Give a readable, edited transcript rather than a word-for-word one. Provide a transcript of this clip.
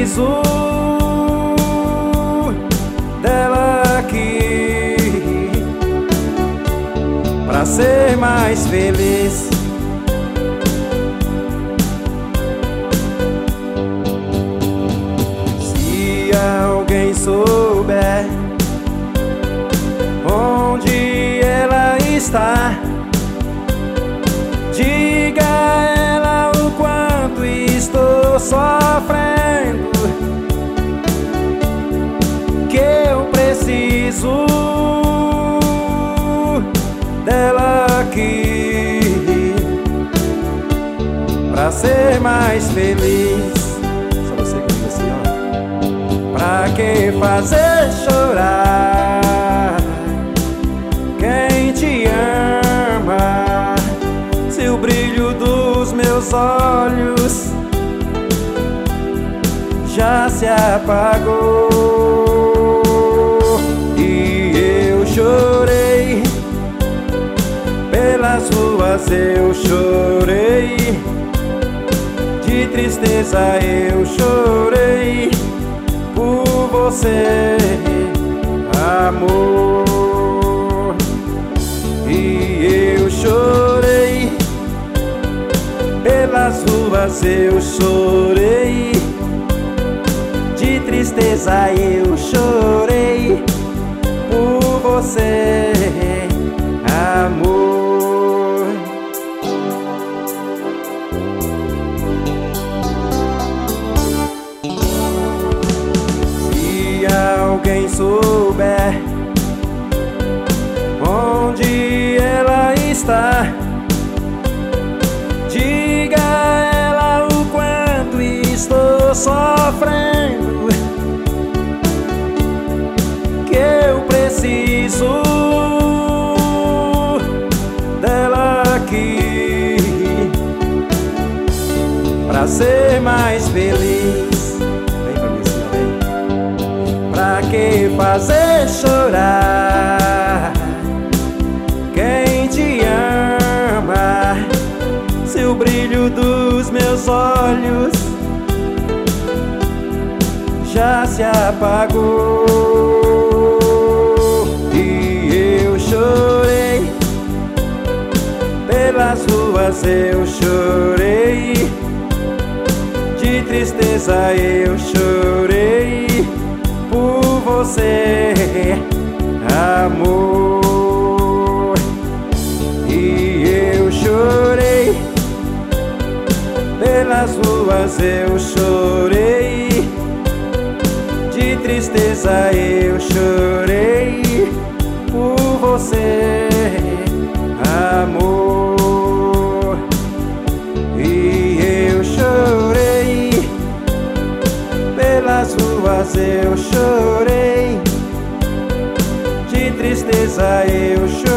preciso dela aqui pra ser mais feliz. Se alguém souber onde ela está, diga a ela o quanto estou sofrendo, que eu preciso dela aqui pra ser mais feliz. Só você comigo assim, ó. Pra que fazer chorar quem te ama, se o brilho dos meus olhos já se apagou? E eu chorei pelas ruas, eu chorei de tristeza, eu chorei por você, amor. E eu chorei pelas ruas, eu chorei de tristeza, eu chorei por você, amor. Se alguém souber onde ela está, diga a ela o quanto estou sofrendo, que eu preciso dela aqui pra ser mais feliz. Vem pra mim assim, vem. Pra que fazer chorar quem te ama, se o brilho dos meus olhos já se apagou? E eu chorei pelas ruas, eu chorei de tristeza, eu chorei por você, amor. E eu chorei pelas ruas, eu chorei de tristeza, eu chorei por você, amor. E eu chorei pelas ruas, eu chorei de tristeza, eu chorei